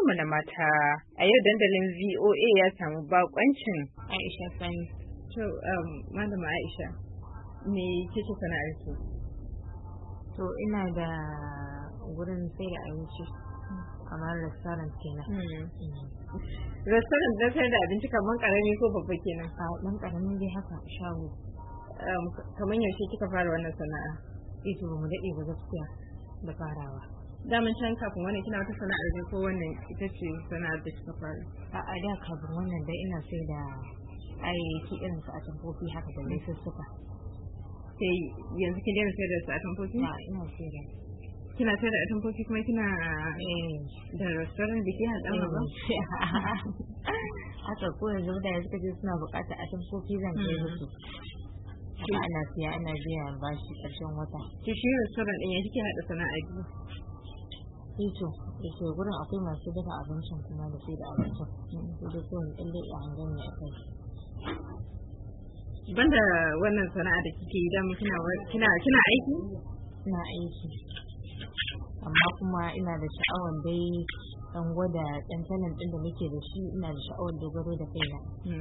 shirinmu na mata. A yau dandalin VOA ya samu bakoncin Aisha Sani. To, Malama Aisha, me kike sana'ar ki? To ina da gurin sai da abinci kamar restaurant kenan. Restaurant na sayar da abinci kamar karami ko babba kenan? A dan karamin dai haka shago. Kamar yaushe kika fara wannan sana'a? To ba mu dade ba gaskiya da farawa. Daman can kafin wannan kina wata sana'ar ne ko wannan ita ce sana'ar da kika fara? A da kafin wannan dai ina sai da ayyuki irin su a tamfofi haka da lesussuka. Sai yanzu kin daina sayar da su a tamfofi? A ina sai da. Kina sayar da a tamfofi kuma kina da restaurant da ke haɗa ba? Haka ko yanzu da suka je suna buƙatar a tamfofi zan kai musu. Haka ana siya ana biya bashi ƙarshen wata. Ki shi restaurant ɗin ya kike haɗa sana'a biyu? Ito gurin akwai masu dafa abincin kuma da sai da abincin. Sai dai kowane ɗan dai a hangen ne a kai. Banda wannan sana'a da kike yi dan kina aiki? Ina aiki. Amma kuma ina da sha'awar dai dan gwada dan talent din da nake da shi, ina da sha'awar dogaro da kaina.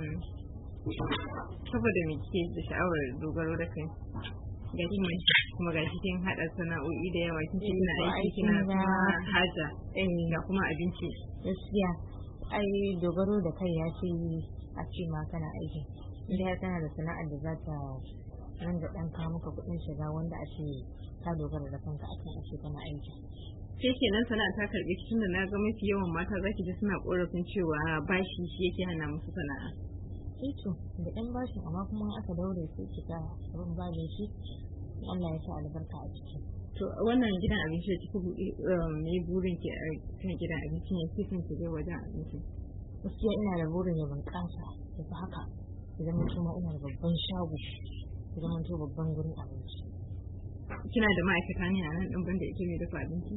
Saboda me kike da sha'awar dogaro da kai? Ga kuma ga cikin hada sana'o'i da yawa kin ce kina aiki kina kuma haja ga kuma abinci. Gaskiya ai dogaro da kai ya ce a ce ma kana aiki. Inda kana da sana'ar da za ta nan da dan kawo maka kuɗin shiga wanda a ce ka dogara da kanka akan a ce kana aiki. Sai kenan sana'a ta karbe ki tunda na ga mafi yawan mata zaki ji suna korafin cewa bashi shi yake hana musu sana'a. To da ɗan bashi amma kuma aka daure sai ki ga abin ba da shi Allah ya sa albarka a ciki. To wannan gidan abinci da kika buɗe me burin ki a kan gidan abinci ne kike son ki ga wajen abinci? Gaskiya ina da burin ya bunƙasa da haka idan mutum ina da babban shago idan mutum babban gurin abinci. Kina da ma'aikata ne a nan ɗin banda ita mai dafa abinci?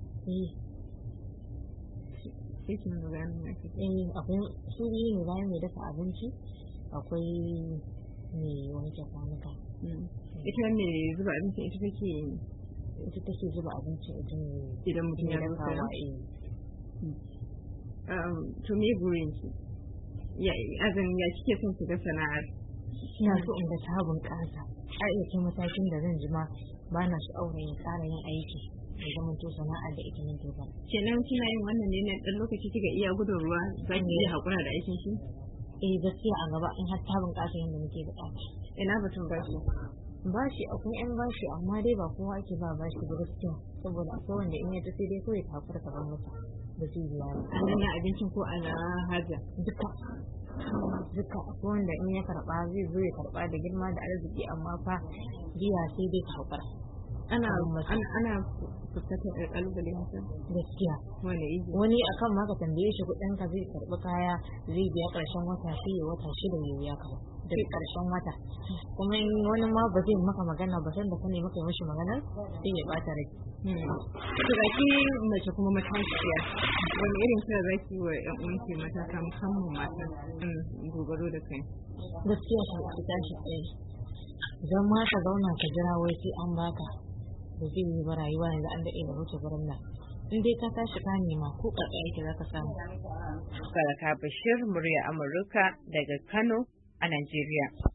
Sai kin ga ganin ma'aikata. Akwai su biyu ne bayan mai dafa abinci akwai mai wanke kwanuka. Ita ne zuba abinci ita take zuba abinci idan mutum ya dafa to me burin ki? Ya kike son ki ga sana'ar? Ina so in ga ta bunƙasa har iya kai matakin da zan ji ma ba na sha'awar yin ƙara yin aiki da zaman to sana'a da ita nan ba. Kenan kina yin wannan ne na ɗan lokaci kika iya gudun ruwa za ki iya haƙura da aikin shi? Gaskiya a gaba in har ta bunƙasa yadda muke buƙata. Ina batun bashi? Bashi akwai 'yan bashi amma dai ba kowa ake ba bashi ba gaskiya saboda akwai wanda in ya ta sai dai kawai ta hakura ka bar masa da zai biya ba. A nan abincin ko a na haja? Duka akwai wanda in ya karɓa zai zo ya karɓa da girma da arziki amma fa biya sai dai ka hakura. Ana fuskantar kalubale haka gaskiya wani akan ma ka tambaye shi kuɗin ka zai karɓi kaya zai biya ƙarshen wata sai ya wata shida ya biya ka da ƙarshen wata kuma wani ma ba zai maka magana ba san da ka ne maka yi mishi maganar sai ya bata rai. To ga ki mace kuma matashiya wani irin kira za ki wa ƴan uwanki matasa musamman mata dogaro da kai? Gaskiya shi tashi tsaye idan ma ka zauna ka jira wai sai an baka da zai yi ba rayuwa yanzu an daɗe da wuce gurin nan in dai ka tashi ka nema ko ƙarƙa yake za ka samu. Baraka Bashir, murya Amurka daga Kano a Najeriya.